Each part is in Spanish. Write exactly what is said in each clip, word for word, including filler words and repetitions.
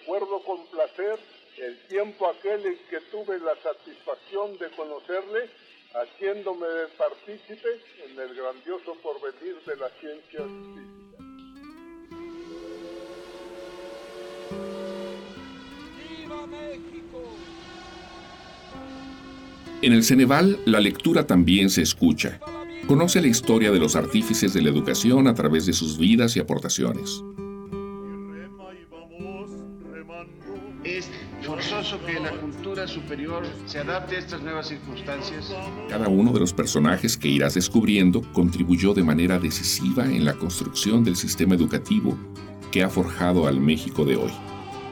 recuerdo con placer el tiempo aquel en que tuve la satisfacción de conocerle, haciéndome partícipe en el grandioso porvenir de las ciencias físicas. ¡Viva México! En el Ceneval, la lectura también se escucha. Conoce la historia de los artífices de la educación a través de sus vidas y aportaciones. Es forzoso que la cultura superior se adapte a estas nuevas circunstancias. Cada uno de los personajes que irás descubriendo contribuyó de manera decisiva en la construcción del sistema educativo que ha forjado al México de hoy.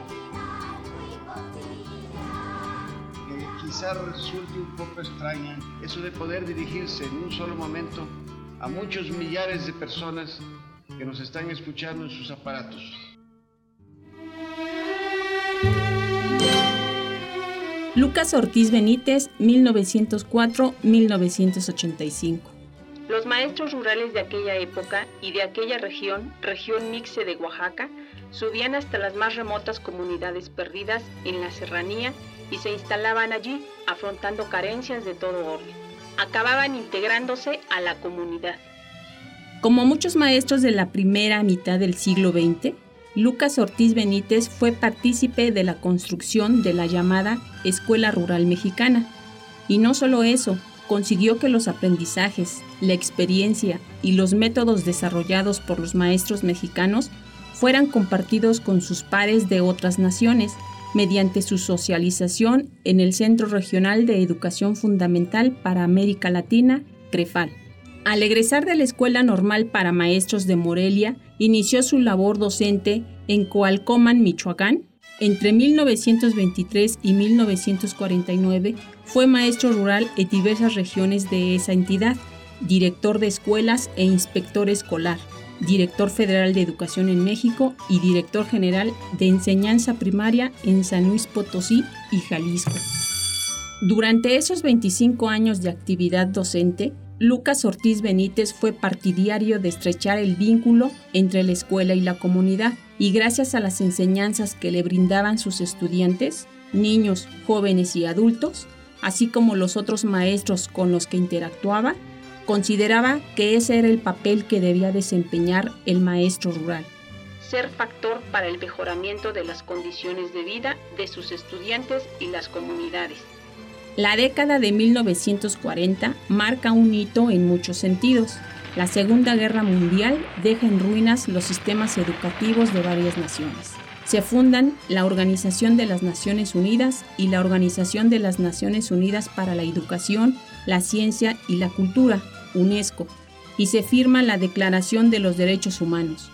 Que quizá resulte un poco extraña eso de poder dirigirse en un solo momento a muchos millares de personas que nos están escuchando en sus aparatos. Lucas Ortiz Benítez, mil novecientos cuatro a mil novecientos ochenta y cinco. Los maestros rurales de aquella época y de aquella región, región Mixe de Oaxaca, subían hasta las más remotas comunidades perdidas en la serranía y se instalaban allí, afrontando carencias de todo orden. Acababan integrándose a la comunidad. Como muchos maestros de la primera mitad del siglo veinte, Lucas Ortiz Benítez fue partícipe de la construcción de la llamada Escuela Rural Mexicana. Y no solo eso, consiguió que los aprendizajes, la experiencia y los métodos desarrollados por los maestros mexicanos fueran compartidos con sus pares de otras naciones mediante su socialización en el Centro Regional de Educación Fundamental para América Latina, CREFAL. Al egresar de la Escuela Normal para Maestros de Morelia, inició su labor docente en Coalcoman, Michoacán. Entre mil novecientos veintitrés y mil novecientos cuarenta y nueve fue maestro rural en diversas regiones de esa entidad, director de escuelas e inspector escolar, director federal de Educación en México y director general de Enseñanza Primaria en San Luis Potosí y Jalisco. Durante esos veinticinco años de actividad docente, Lucas Ortiz Benítez fue partidario de estrechar el vínculo entre la escuela y la comunidad, y gracias a las enseñanzas que le brindaban sus estudiantes, niños, jóvenes y adultos, así como los otros maestros con los que interactuaba, consideraba que ese era el papel que debía desempeñar el maestro rural. Ser factor para el mejoramiento de las condiciones de vida de sus estudiantes y las comunidades. La década de mil novecientos cuarenta marca un hito en muchos sentidos. La Segunda Guerra Mundial deja en ruinas los sistemas educativos de varias naciones. Se fundan la Organización de las Naciones Unidas y la Organización de las Naciones Unidas para la Educación, la Ciencia y la Cultura, UNESCO, y se firma la Declaración de los Derechos Humanos.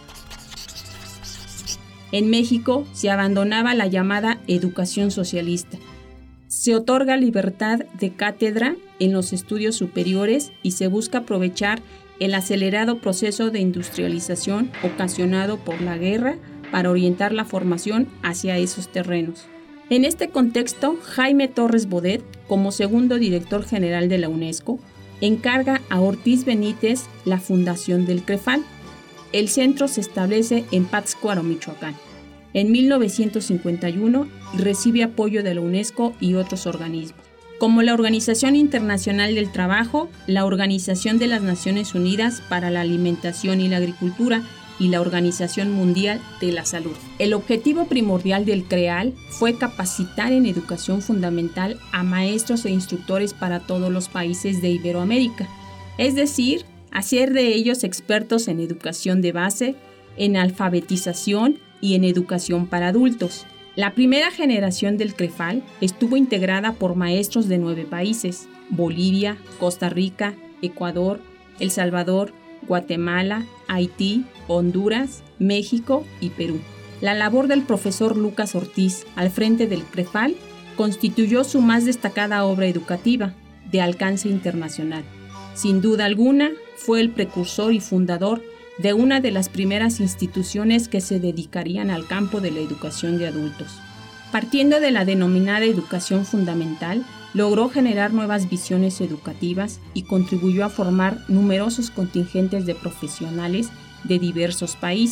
En México se abandonaba la llamada educación socialista. Se otorga libertad de cátedra en los estudios superiores y se busca aprovechar el acelerado proceso de industrialización ocasionado por la guerra para orientar la formación hacia esos terrenos. En este contexto, Jaime Torres Bodet, como segundo director general de la UNESCO, encarga a Ortiz Benítez la fundación del CREFAL. El centro se establece en Pátzcuaro, Michoacán, en mil novecientos cincuenta y uno y recibe apoyo de la UNESCO y otros organismos, como la Organización Internacional del Trabajo, la Organización de las Naciones Unidas para la Alimentación y la Agricultura y la Organización Mundial de la Salud. El objetivo primordial del CREAL fue capacitar en educación fundamental a maestros e instructores para todos los países de Iberoamérica, es decir, hacer de ellos expertos en educación de base, en alfabetización y en educación para adultos. La primera generación del CREFAL estuvo integrada por maestros de nueve países: Bolivia, Costa Rica, Ecuador, El Salvador, Guatemala, Haití, Honduras, México y Perú. La labor del profesor Lucas Ortiz al frente del CREFAL constituyó su más destacada obra educativa de alcance internacional. Sin duda alguna, fue el precursor y fundador de una de las primeras instituciones que se dedicarían al campo de la educación de adultos. Partiendo de la denominada educación fundamental, logró generar nuevas visiones educativas y contribuyó a formar numerosos contingentes de profesionales de diversos países,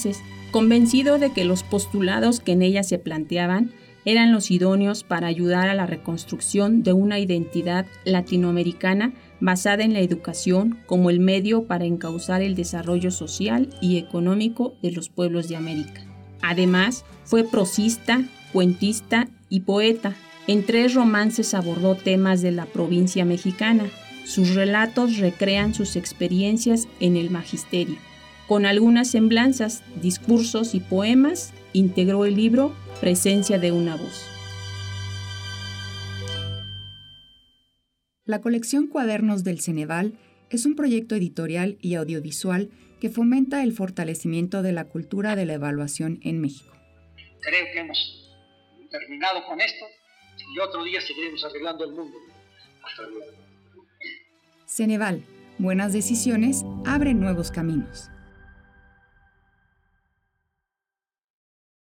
convencido de que los postulados que en ella se planteaban eran los idóneos para ayudar a la reconstrucción de una identidad latinoamericana basada en la educación como el medio para encauzar el desarrollo social y económico de los pueblos de América. Además, fue prosista, cuentista y poeta. En tres romances abordó temas de la provincia mexicana. Sus relatos recrean sus experiencias en el magisterio. Con algunas semblanzas, discursos y poemas, integró el libro Presencia de una voz. La colección Cuadernos del Ceneval es un proyecto editorial y audiovisual que fomenta el fortalecimiento de la cultura de la evaluación en México. Creo que hemos terminado con esto y otro día seguiremos arreglando el mundo. Hasta luego. Ceneval, buenas decisiones abren nuevos caminos.